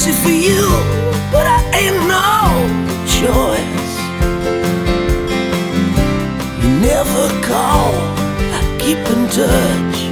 crazy for you, but I ain't no choice. You never call, I keep in touch.